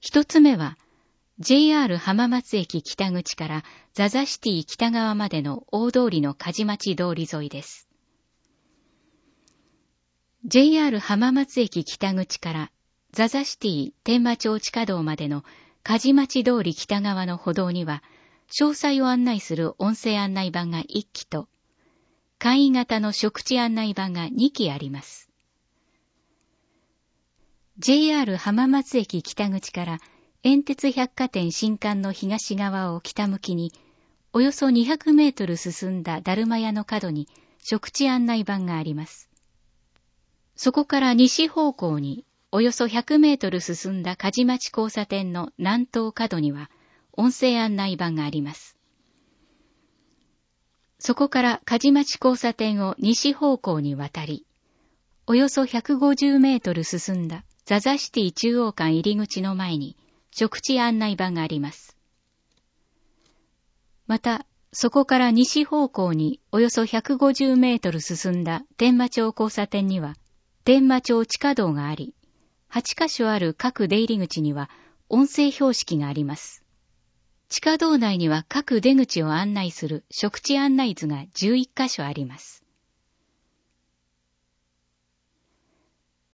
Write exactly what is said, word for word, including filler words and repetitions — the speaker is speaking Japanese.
一つ目は、ジェイアール 浜松駅北口からザザシティ北側までの大通りの梶町通り沿いです。ジェイアール 浜松駅北口からザザシティ天満町地下道までの梶町通り北側の歩道には、詳細を案内する音声案内板がいっきと、簡易型の食地案内板がにきあります。ジェイアール 浜松駅北口から遠鉄百貨店新館の東側を北向きに、およそにひゃくメートル進んだだるま屋の角に食地案内板があります。そこから西方向におよそひゃくメートル進んだ梶町交差点の南東角には音声案内板があります。そこから梶町交差点を西方向に渡り、およそひゃくごじゅうメートル進んだザザシティ中央間入り口の前に食地案内板があります。また、そこから西方向におよそひゃくごじゅうメートル進んだ天満町交差点には天満町地下道があり、はちかしょある各出入り口には音声標識があります。地下道内には各出口を案内する食地案内図がじゅういっかしょあります。